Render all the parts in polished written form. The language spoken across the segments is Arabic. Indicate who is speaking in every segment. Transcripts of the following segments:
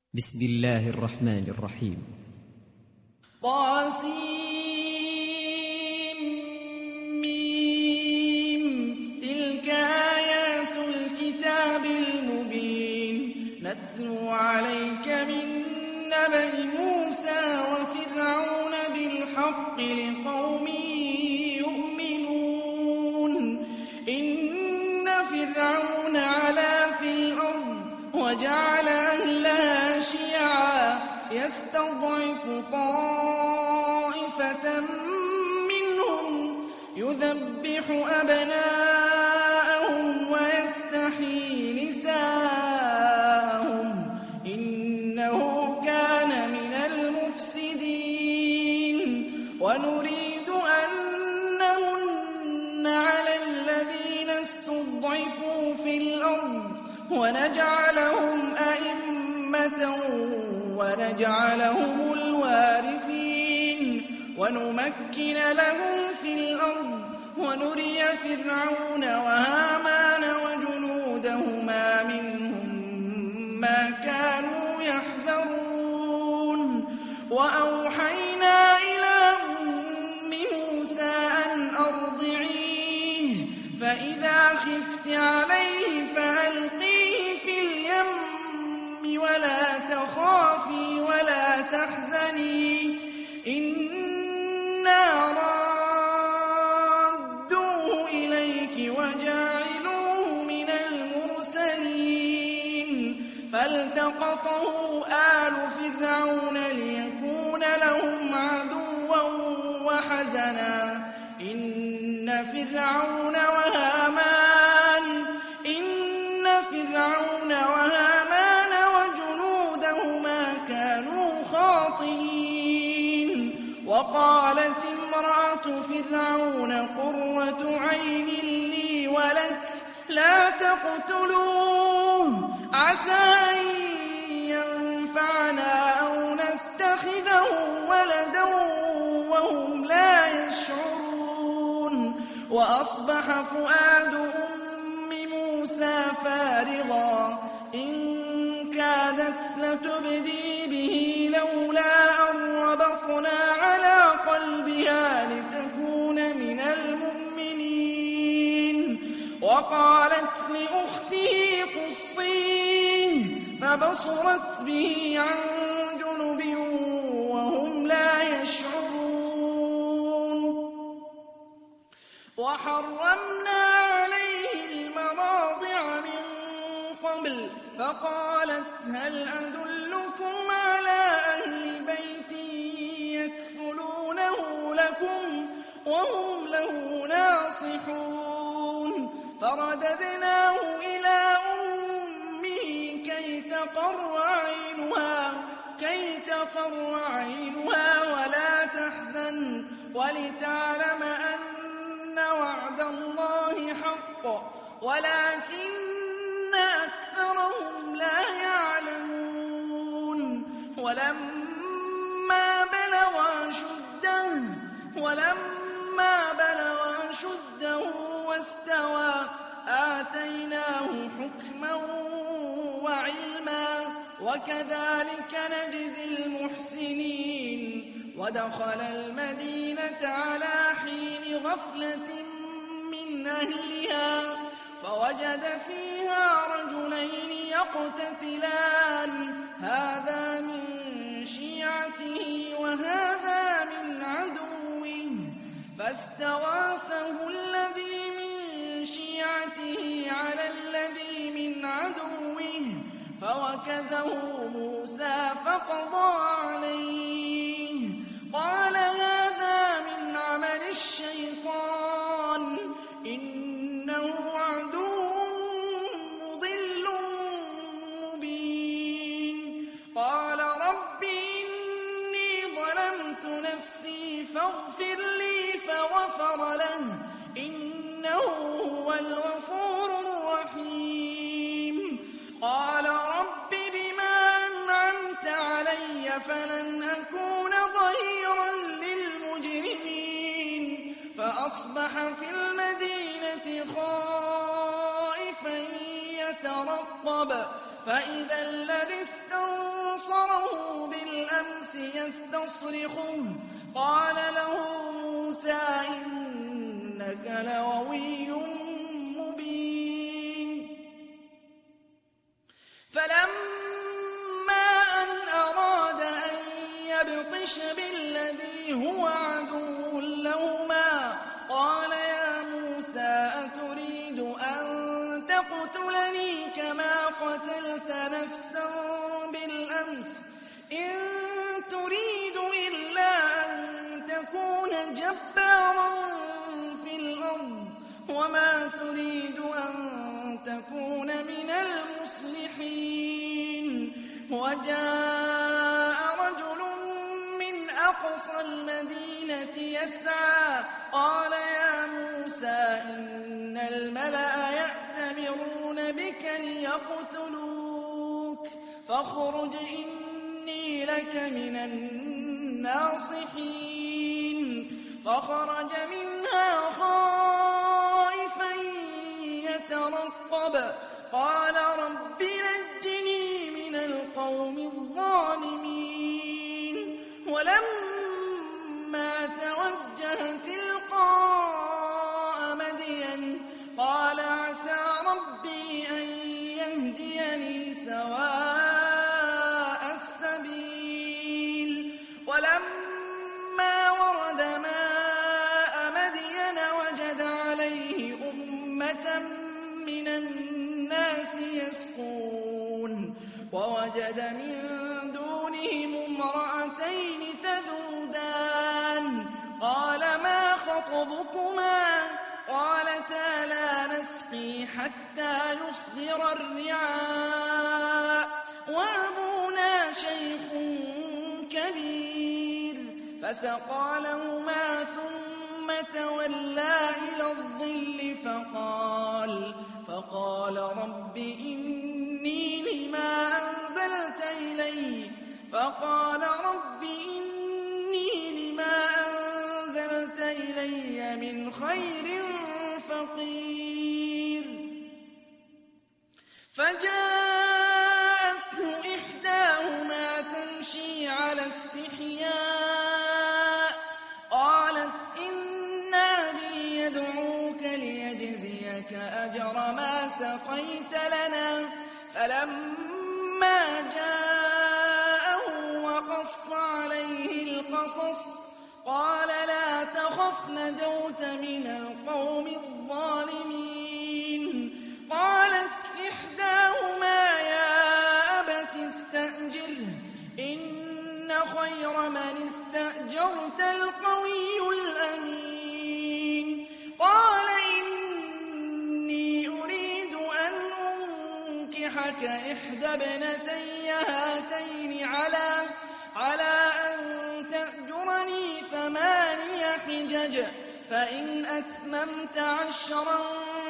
Speaker 1: بسم الله الرحمن الرحيم.
Speaker 2: طاسيم تلك آيات الكتاب المبين نتلو عليك من نبأ موسى وفرعون بالحق لقوم يؤمنون. إن فرعون علا في الأرض وجعل أهلها شيعا يستضعف طائفة منهم يذبح أبناءهم ويستحيي نساءهم إنه كان من المفسدين. ونريد أن نمن على الذين استضعفوا في الأرض ونجعلهم أئمة ونجعلهم الوارثين ونمكن لهم في الأرض ونري فرعون وهامان وجنودهما منهم ما كانوا يحذرون. وأوحينا إلى أم موسى أن أرضعيه فإذا خفت عليه فألقيه في اليم ولا تخافي ولا تحزني إنا رادوه إليك وجاعلوه من المرسلين. فالتقطه آل فرعون ليكون لهم عدوا وحزنا إن فرعون وهامان وجنودهما كانوا خاطئين. وقالت امرأة فرعون قرة عين لي ولك لا تقتلوه عسى أن ينفعنا أو نتخذه ولدا وهم لا يشعرون. وأصبح فؤاد أم موسى فارغا إن كادت لتبدي به لولا أن ربطنا على قلبها لتكون من المؤمنين. وقالت لأخته قصيه فبصرت به عن جنب وهم لا يشعرون. وحرمنا عليه المراضع من قبل فقالت هل أدلكم على أهل بيت يكفلونه لكم وهم له ناصحون. فرددناه إلى أمه كي تقر عينها ولا تحزن ولتعلم أن وعد الله حق ولكن أكثرهم لا يعلمون. ولما بلغ أشده واستوى آتيناه حكما وعلما وكذلك نجزي المحسنين. ودخل المدينة على حين غفلة من أهلها فوجد فيها رجلين يقتتلان هذا من شيعته وهذا من عدوه فاستغاثه الذي من شيعته على الذي من عدوه فوكزه موسى فقضى عليه قال هذا من عمل الشيطان إنه عدو مضل مبين. قال رب إني ظلمت نفسي فاغفر لي فغفر له إنه هو الغفور الرحيم. قال رب بما أنعمت علي فلن أكون ظهيرا للمجرمين. فأصبح في المدينة خائفا يترقب فإذا الذي استنصره يستصرخه قال له موسى إنك لغوي مبين فلما أن أراد أن يبطش بالذي هو عدو لهما قال يا موسى أتريد أن تقتلني كما قتلت نفسا بالأمس إن تريد إلا أن تكون جبارا في الأرض وما تريد أن تكون من المصلحين وجاء رجل من أقصى المدينة يسعى قال يا موسى إن الملأ يأتمرون بك ليقتلوك فاخرج إني لك من الناصحين فخرج منها خائفا يترقب قال رب نجني من القوم الظالمين ولما توجه تلقاء مدين قال عسى ربي أن يهديني سواء السبيل ولما ورد ماء مدين وجد عليه أمة من الناس يسقون ووجد من دونهم امرأتين تذودان قال ما خطبكما قالتا لا نسقي حتى يصدر الرعاء وأبونا شيخ كبير فسقى لهما ثم تولى إلى الظل فقال رب إني لما أنزلت إلي من خير فقير فجاءته إحداهما تمشي على استحياء قالت إن أبي يدعوك ليجزيك أجر ما سقيت لنا فلما جاءه وقص عليه القصص قال لا تخف نجوت من القوم الظالمين قالت إحداهما يا أبت استأجره إن خير من استأجرت القوي الأمين قال إني أريد أن أنكحك إحدى ابنتي هاتين على أن تأجرني 8 حجج فإن أتممت 10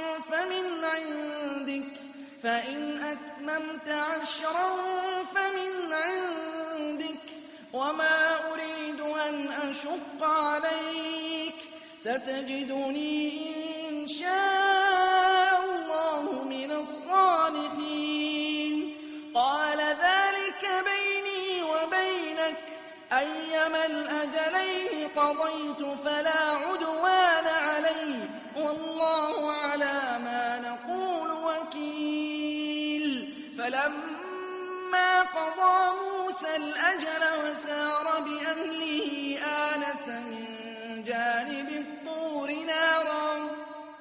Speaker 2: فمن عندك وما أريد أن أشق عليك ستجدني إن شاء الله من الصالحين قال ذلك بيني وبينك أيما الأجلين قضيت فلا عدوان علي والله على ما نقول وكيل فلما قضى موسى الأجل وسار بأهله آنس من جانب الطور نارا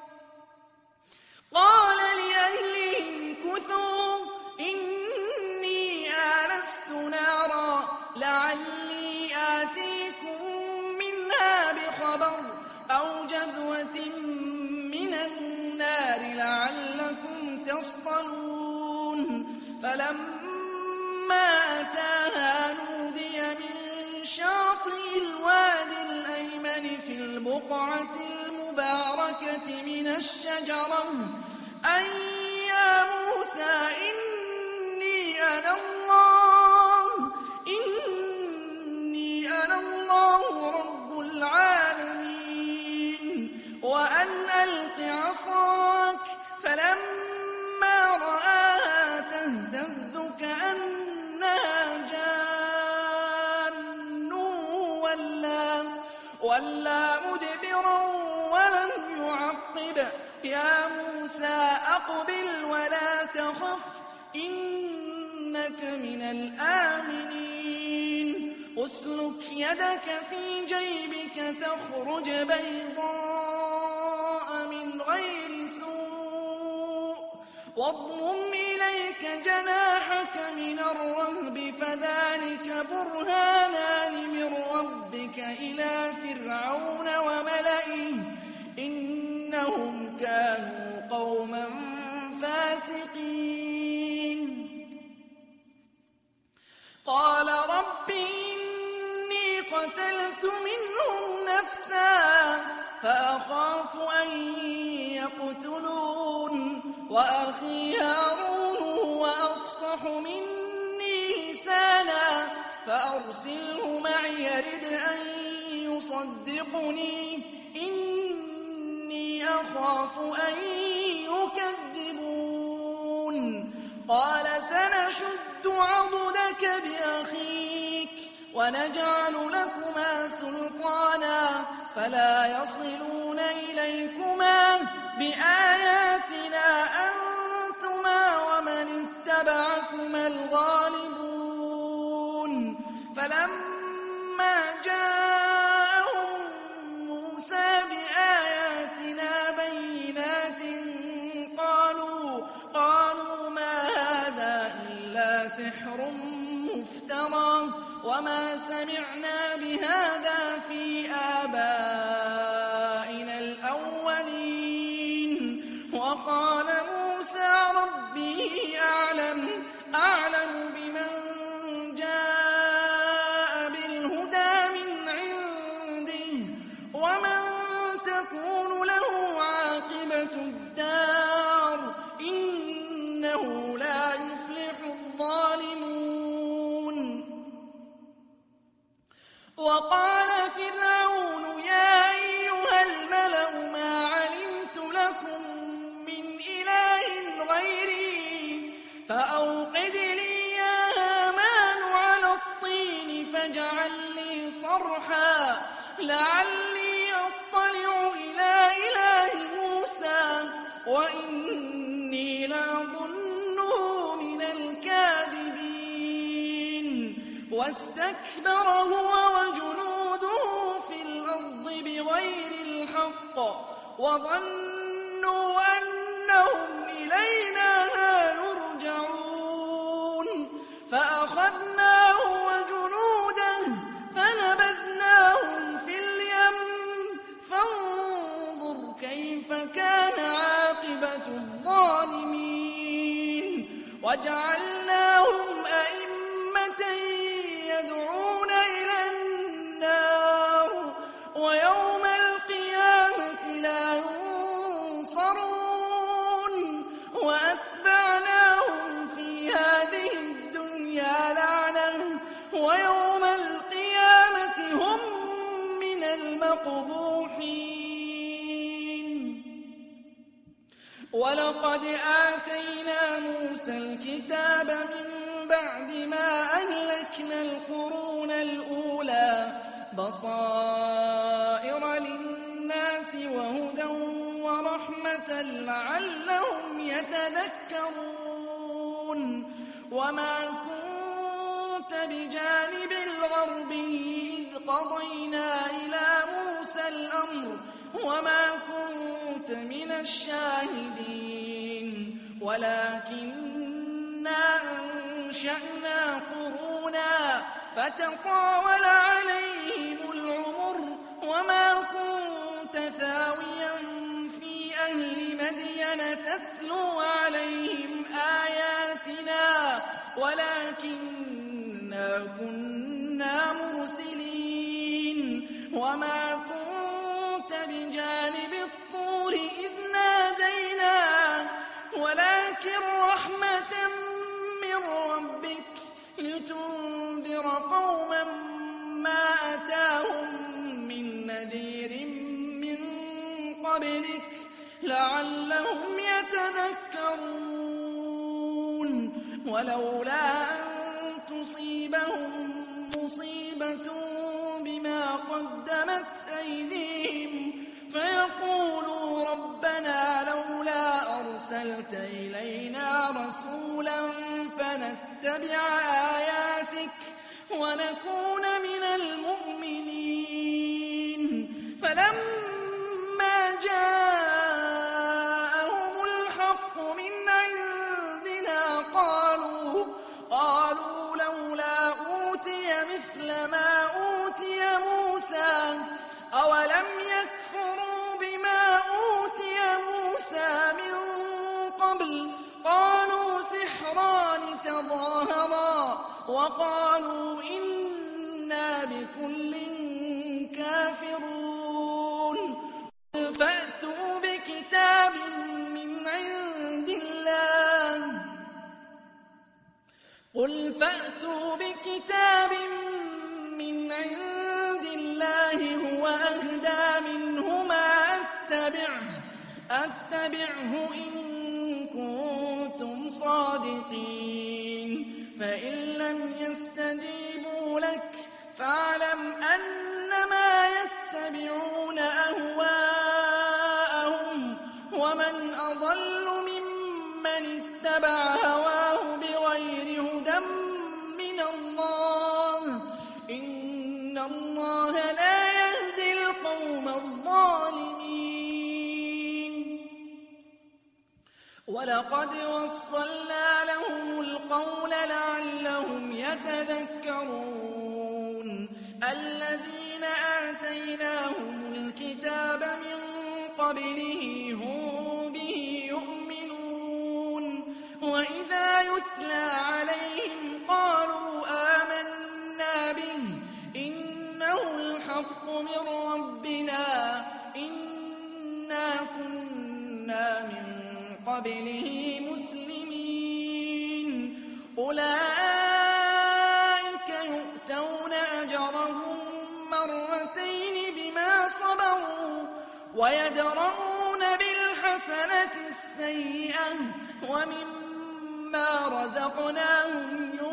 Speaker 2: قال لأهلهم كثوا إني آنست نارا لعلي آتيكم منها بخبر أو جذوة من النار لعلكم تصطلون فلما أتاها نودي من شاطئ الوادي الأيمن في البقعة المباركة من الشجرة أن يا موسى إني أنا الله رب العالمين وأن ألق عصاك فلما رآها تهتز كأنها جان وَلَّىٰ مُدْبِرًا وَلَمْ يُعَقِّبْ. يَا مُوسَىٰ أَقْبِلْ وَلَا تَخَفْ إِنَّكَ مِنَ الْآمِنِينَ أُسْلُكْ يَدَكَ فِي جَيْبِكَ تَخْرُجْ بَيْضَاءَ مِنْ غَيْرِ سُوءٍ وَاضْمُمْ إِلَيْكَ جَنَاحَكَ مِنَ الرَّهْبِ فَذَٰلِكَ بُرْهَانَانِ مِن رَّبِّكَ إِلَىٰ فِرْعَوْنَ وَمَلَئِهِ إِنَّهُمْ كَانُوا قَوْمًا فَاسِقِينَ قَالَ رَبِّ إِنِّي قَتَلْتُ مِنْهُمْ نَفْسًا فَأَخَافُ أَن يَقْتُلُونِ وَأَخِي هَارُونُ هُوَ أَفْصَحُ مِنِّي لِسَانًا فَأَرْسِلْهُ مَعِيَ رِدْءًا أَن يُصَدِّقُنِي إِنِّي أَخَافُ أَن يُكَذِّبُونِ قَالَ سَنَشُدُّ عَضُدَكَ بِأَخِيكَ وَنَجْعَلُ لَكُمَا سُلْطَانًا فَلَا يَصِلُونَ إِلَيْكُمَا بِآيَاتِنَا أَنتُمَا وَمَنِ اتَّبَعَكُمَا الْغَالِبُونَ فَلَمَّا جَاءَهُم مُّوسَىٰ بِآيَاتِنَا بَيِّنَاتٍ قَالُوا مَا هَٰذَا إِلَّا سِحْرٌ مُّفْتَرًى وَمَا سَمِعْنَا بِهَٰذَا فِي آبَائِنَا الْأَوَّلِينَ وَقَالَ مُوسَىٰ رَبِّي أَعْلَمُ بِمَن جَاءَ بِالْهُدَىٰ مِنْ عِندِهِ وَمَن تَكُونُ لَهُ عَاقِبَةُ الدَّارِ ۖ إِنَّهُ لَا يُفْلِحُ الظَّالِمُونَ وَقَالَ فِرْعَوْنُ يَا أَيُّهَا الْمَلَأُ مَا عَلِمْتُ لَكُم مِّنْ إِلَٰهٍ غَيْرِي فَأَوْقِدْ لِي يَا هَامَانُ عَلَى الطِّينِ فَاجْعَل لِّي صَرْحًا لَّعَلِّي أَطَّلِعُ إِلَىٰ إِلَٰهِ مُوسَىٰ وَإِنِّي لَأَظُنُّهُ مِنَ الْكَاذِبِينَ وَاسْتَكْبَرَ هُوَ وَجُنُودُهُ فِي الْأَرْضِ بِغَيْرِ الْحَقِّ وَظَنُّوا أَنَّهُمْ إِلَيْنَا لَا يُرْجَعُونَ فَأَخَذْنَاهُ وَجُنُودَهُ فَنَبَذْنَاهُمْ فِي الْيَمِّ فَانظُرْ كَيْفَ كَانَ عَاقِبَةُ الظَّالِمِينَ وَجَعَلْنَاهُمْ أَئِمَّةً يَدْعُونَ إِلَى النَّارِ وَيَوْمَ الْقِيَامَةِ لَا يُنصَرُونَ وَأَتْبَعْنَاهُمْ فِي هَٰذِهِ الدُّنْيَا لَعْنَةً وَيَوْمَ الْقِيَامَةِ هُم مِّنَ الْمَقْبُوحِينَ وَلَقَدْ آتَيْنَا مُوسَى الْكِتَابَ مِن بَعْدِ مَا أَهْلَكْنَا الْقُرُونَ الْأُولَىٰ بَصَائِرَ لِلنَّاسِ وَهُدًى وَرَحْمَةً لَّعَلَّهُمْ يَتَذَكَّرُونَ وَمَا كُنتَ بِجَانِبِ الْغَرْبِيِّ إِذْ قَضَيْنَا إِلَىٰ مُوسَى الْأَمْرَ وَمَا كُنتَ مِنَ الشَّاهِدِينَ وَلَٰكِنَّا أَنشَأْنَا قُرُونًا فَتَطَاوَلَ عَلَيْهِمُ الْعُمُرُ وَمَا كُنتَ ثَاوِيًا فِي أَهْلِ مَدْيَنَ تَتْلُو عَلَيْهِمْ آيَاتِنَا وَلَٰكِنَّا كُنَّا مُرْسِلِينَ وَمَا كُنتَ بِجَانِبِ الطُّورِ إِذْ نَادَيْنَا وَلَٰكِن رَّحْمَةً مِّن رَّبِّكَ لِتُنذِرَ قَوْمًا مَّا أَتَاهُم مِّن نَّذِيرٍ مِّن قَبْلِكَ لَعَلَّهُمْ يَتَذَكَّرُونَ وَلَوْلَا أَن تُصِيبَهُم مُّصِيبَةٌ بما قدمت أيديهم فيقولوا ربنا لولا أرسلت إلينا رسولا فنتبع آياتك ونكون من المؤمنين فلما جاءهم الحق من عندنا قالوا لولا أوتي مثل ما أوتي موسى أولم يكفروا بما أوتي موسى من قبل قالوا سحران تظاهرا وقالوا إنا بكل كافرون فأتوا بكتاب من عند الله قل فأتوا بكتاب من عند الله هو أهدى منهما أتبعه إن كنتم صادقين فإن لم يستجيبوا لك فاعلم أنما يتبعون أهواءهم ومن أضل ممن اتبع هواه بغير هدى من الله إن الله لا يهدي القوم الظالمين ولقد وصلنا لهم القول لعلهم يتذكرون الذين آتيناهم الكتاب من قبله هم به يؤمنون وإذا يتلى عليهم قالوا آمنا به إنه الحق من ربنا إنا كنا من قبله مسلمين أولئك يؤتون أجرهم مرتين بما صبروا ويدرؤون بالحسنة السيئة ومما رزقناهم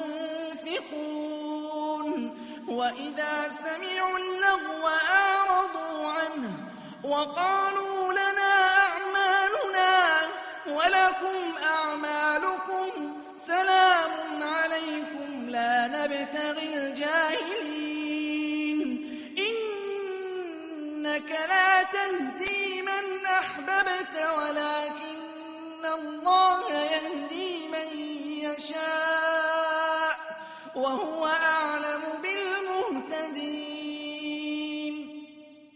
Speaker 2: ينفقون وإذا سمعوا اللغو أعرضوا عنه وقالوا لنا أعمالنا ولكم أعمالكم سلام عليكم لا نبتغي الجاهلين إنك لا تهدي من أحببت ولكن الله يهدي من يشاء وهو أعلم بالمهتدين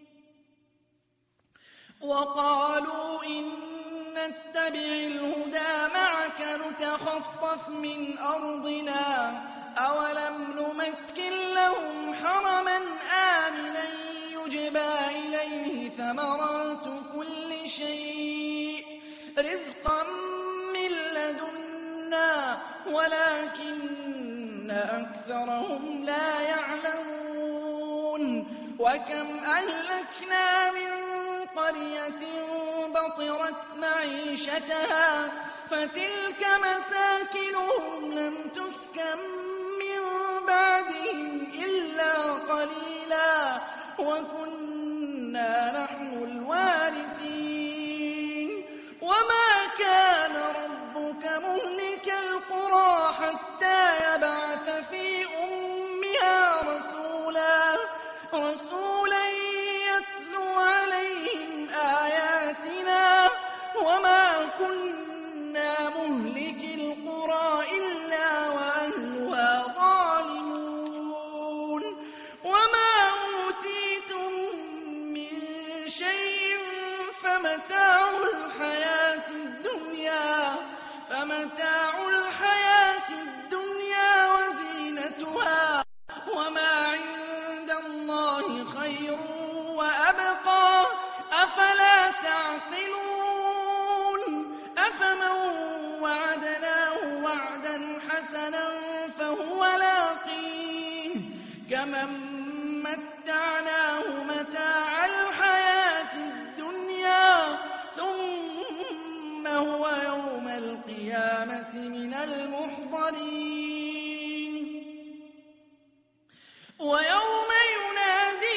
Speaker 2: وقالوا إن نتبع الهدى معك نتخطف من أرضنا أولم نمكن لهم حرما آمنا يجبى إليه ثمرات كل شيء رزقا من لدنا ولكن أكثرهم لا يعلمون وكم أهلكنا من قرية بطرت معيشتها فتلك مساكنهم لم تسكن من بعدهم إلا قليلا وكنا نحن الوارثين وما كان ربك مهلك القرى حتى يبعث في أمها رسولا يتلو عليهم آياتنا وما كنا مهلك القرى إلا وأهلها ظالمون وما أوتيتم من شيء فمتاع الحياة الدنيا وزينتها وما عند الله خير وأبقى أفلا تعقلون أفمن وعدناه وعدا حسنا فهو لاقيه كمن متعناه متاع الحياة الدنيا ثم هو يوم القيامة من المحضرين ويوم ينادي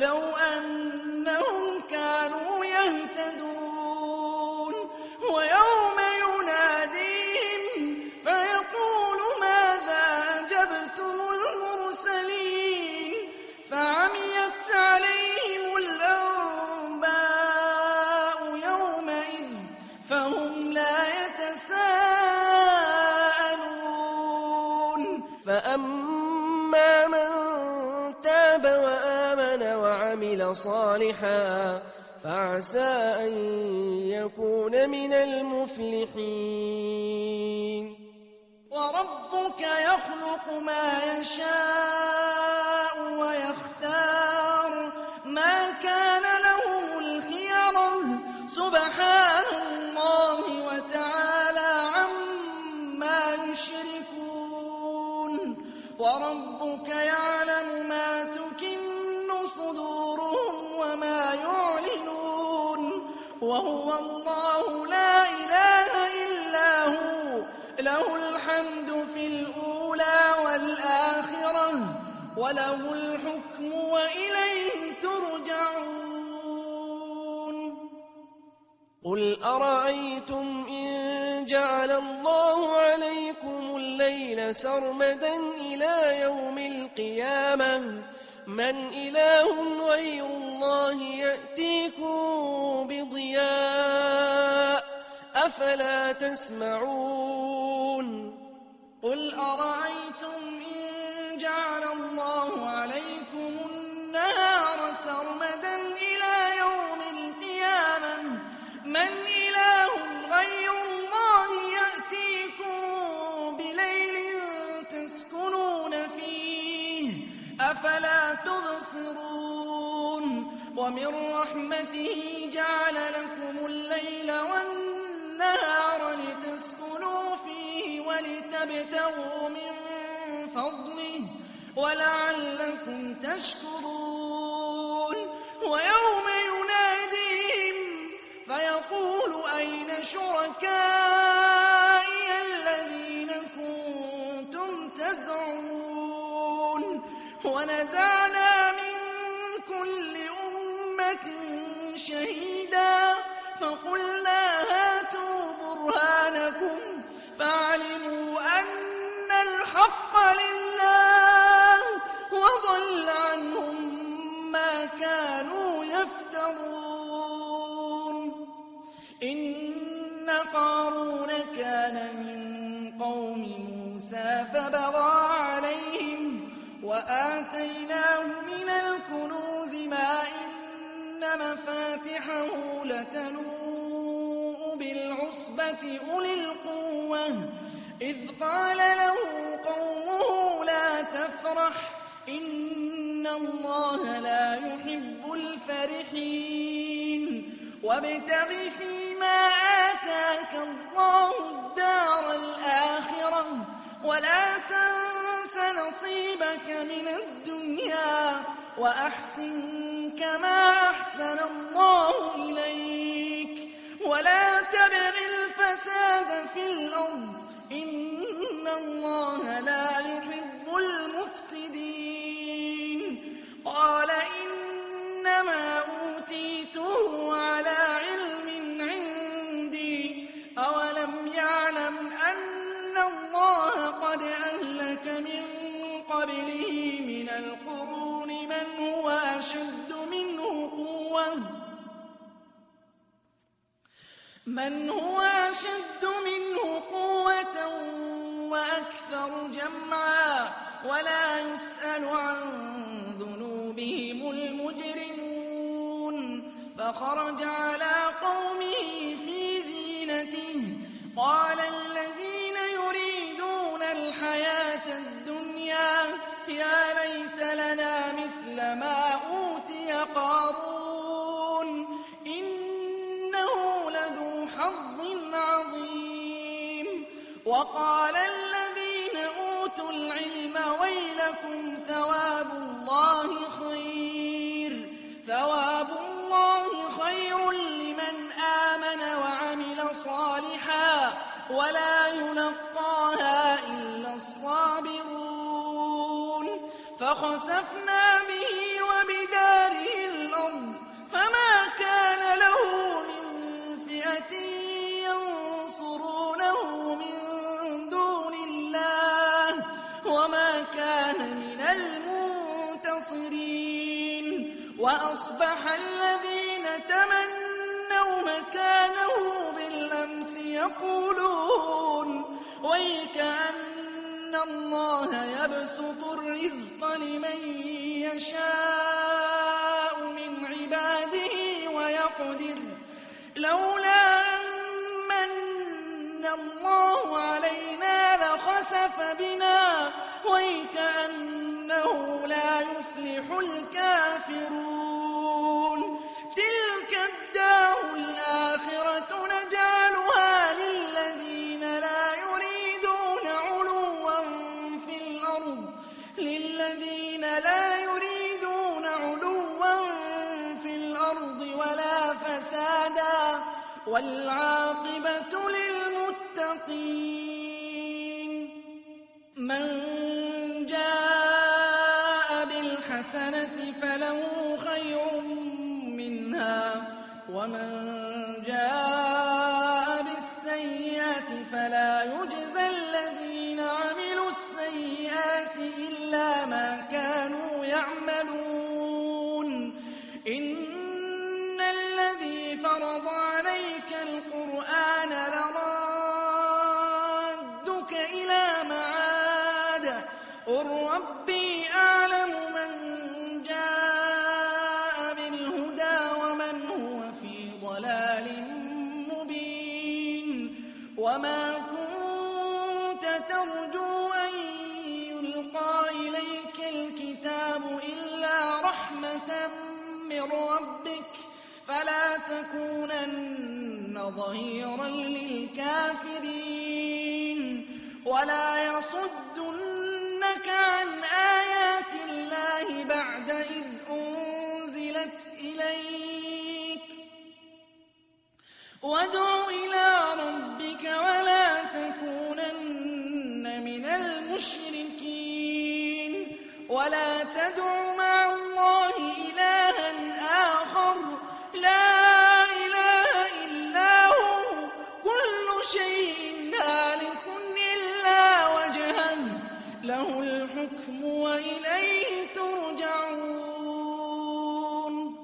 Speaker 2: لَوْ أَنَّهُمْ كَانُوا يَهْتَدُونَ وَيَوْمَ يُنَادِيهِمْ فَيَقُولُ مَاذَا أَجَبْتُمُ الْمُرْسَلِينَ فَعَمِيَتْ عَلَيْهِمُ الْأَنبَاءُ يَوْمَئِذٍ فَهُمْ لَا يَتَسَاءَلُونَ
Speaker 3: فَأَمَّا مَن تَابَ وَآمَنَ وَعَمِلَ صَالِحًا فَعَسَىٰ أَن يَكُونَ مِنَ الْمُفْلِحِينَ
Speaker 2: وَرَبُّكَ يَخْلُقُ مَا يَشَاءُ وَيَخْتَارُ مَا كَانَ لَهُمُ الْخِيَرَةُ سُبْحَانَ اللَّهِ وَتَعَالَىٰ عَمَّا يُشْرِكُونَ وَرَبُّكَ يَعْلَمُ مَا تُكِنُّ صُدُورُهُمْ وَمَا يُعْلِنُونَ وَهُوَ اللَّهُ لَا إِلَٰهَ إِلَّا هُوَ لَهُ الْحَمْدُ فِي الْأُولَىٰ وَالْآخِرَةِ وَلَهُ الْحُكْمُ وَإِلَيْهِ تُرْجَعُونَ
Speaker 3: قُلْ أَرَأَيْتُمْ إِن جَعَلَ اللَّهُ عَلَيْكُمُ اللَّيْلَ سَرْمَدًا إِلَىٰ يَوْمِ الْقِيَامَةِ مَنْ إِلَٰهٌ غَيْرُ اللَّهِ يَأْتِيكُم بِضِيَاءٍ أَفَلَا تَسْمَعُونَ
Speaker 2: قُلْ أَرَأَيْتُمْ إِن جَعَلَ اللَّهُ عَلَيْكُمُ النَّهَارَ سَرْمَدًا إِلَىٰ يَوْمِ الْقِيَامَةِ مَنْ إِلَٰهٌ غَيْرُ اللَّهِ يَأْتِيكُم بِلَيْلٍ تَسْكُنُونَ فِيهِ أَفَلَا تُبْصِرُونَ وَمِن رَّحْمَتِهِ جَعَلَ لَكُمُ اللَّيْلَ وَالنَّهَارَ لِتَسْكُنُوا فِيهِ وَلِتَبْتَغُوا مِن فَضْلِهِ وَلَعَلَّكُمْ تَشْكُرُونَ وَيَوْمَ يُنَادِيهِمْ فَيَقُولُ أَيْنَ شُرَكَائِيَ الَّذِينَ كُنتُمْ تَزْعُمُونَ وَنَزَعْنَا مِن كُلِّ أُمَّةٍ شَهِيدًا فَقُلْنَا هَاتُوا بُرْهَانَكُمْ فَعَلِمُوا أَنَّ الْحَقَّ لِلَّهِ وَضَلَّ عَنْهُم مَّا كَانُوا يَفْتَرُونَ إِنَّ قَارُونَ كَانَ مِن قَوْمِ مُوسَىٰ فَبَغَىٰ عَلَيْهِمْ وَآتَيْنَاهُ مِنَ الْكُنُوزِ مَا إِنَّ مَفَاتِحَهُ لَتَنُوءُ بِالْعُصْبَةِ أُولِي الْقُوَّةِ إِذْ قَالَ لَهُ قَوْمُهُ لَا تَفْرَحْ إِنَّ اللَّهَ لَا يُحِبُّ الْفَرِحِينَ وَابْتَغِ فِيمَا آتَاكَ اللَّهُ الدَّارَ الْآخِرَةَ وَلَا تَنسَ نَصِيبَكَ مِنَ الدُّنْيَا وَأَحْسِن كَمَا أَحْسَنَ اللَّهُ إِلَيْكَ وَلَا تَبْغِ الْفَسَادَ فِي الْأَرْضِ إِنَّ اللَّهَ لَا يُحِبُّ الْمُفْسِدِينَ قَالَ إِنَّمَا أُوتِيتُهُ عَلَىٰ عِلْمٍ عِندِي أَوَلَمْ يَعْلَمْ أَنَّ اللَّهَ قَدْ أَهْلَكَ مِن قَبْلِهِ مِنَ الْقُرُونِ مَنْ هُوَ أَشَدُّ مِنْهُ قُوَّةً وَأَكْثَرُ جَمْعًا وَلَا يُسْأَلُ عَن ذُنُوبِهِمُ الْمُجْرِمُونَ فَخَرَجَ عَلَىٰ قَوْمِهِ فِي زِينَتِهِ قَالَ الَّذِينَ يُرِيدُونَ الْحَيَاةَ الدُّنْيَا يَا لَيْتَ لَنَا مِثْلَ مَا أُوتِيَ قَارُونُ إِنَّهُ لَذُو حَظٍّ عَظِيمٍ وَقَالَ الَّذِينَ أُوتُوا الْعِلْمَ وَيْلَكُمْ ثَوَابُ اللَّهِ خَيْرٌ لِّمَنْ آمَنَ وَعَمِلَ صَالِحًا وَلَا يُلَقَّاهَا إِلَّا الصَّابِرُونَ فَخَسَفْنَا بِهِ وَبِدَارِهِ الْمُنتَصِرِينَ وَأَصْبَحَ الَّذِينَ تَمَنَّوْا مَكَانَهُ بِالْأَمْسِ يَقُولُونَ وَيْكَأَنَّ اللَّهَ يَبْسُطُ الرِّزْقَ لِمَن يَشَاءُ مِنْ عِبَادِهِ وَيَقْدِرُ لَوْلَا أَن مَّنَّ اللَّهُ عَلَيْنَا لَخَسَفَ بِنَا وَيْكَأَنَّهُ لَا يُفْلِحُ الْكَافِرُونَ تِلْكَ الدَّارُ الْآخِرَةُ نَجْعَلُهَا لِلَّذِينَ لا يُرِيدُونَ عُلُوًّا فِي الْأَرْضِ وَلَا فَسَادًا ۚ وَالْعَاقِبَةُ لِلْمُتَّقِينَ مَن جَاءَ بِالْحَسَنَةِ فَلَهُ خَيْرٌ مِّنْهَا وَمَن جَاءَ بِالسَّيِّئَةِ فَلَا يُجْزَى الَّذِينَ عَمِلُوا السَّيِّئَاتِ إِلَّا مَا كَانُوا يَعْمَلُونَ إِنَّ الَّذِي فَرَضَ عَلَيْكَ الْقُرْآنَ لَرَادُّكَ إِلَىٰ مَعَادٍ ۚ قُل رَّبِّي أَعْلَمُ مَن جَاءَ بِالْهُدَىٰ وَمَنْ هُوَ فِي ضَلَالٍ مُّبِينٍ وَمَا كُنتَ تَرْجُو أَن يُلْقَىٰ إِلَيْكَ الْكِتَابُ إِلَّا رَحْمَةً مِّن رَّبِّكَ فَلَا تَكُونَنَّ ظَهِيرًا لِّلْكَافِرِينَ وَلَا يَصُدُّنَّكَ عَنْ آيَاتِ اللَّهِ بَعْدَ إِذْ أُنزِلَتْ إِلَيْكَ ۖ وَادْعُ إِلَىٰ رَبِّكَ وَلَا تَكُونَنَّ مِنَ الْمُشْرِكِينَ وَلَا تَدْعُ مَعَ اللَّهِ إِلَٰهًا آخَرَ لَا إِلَٰهَ إِلَّا هُوَ ۚ كُلُّ شَيْءٍ هَالِكٌ إِلَّا وَجْهَهُ ۚ لَهُ الْحُكْمُ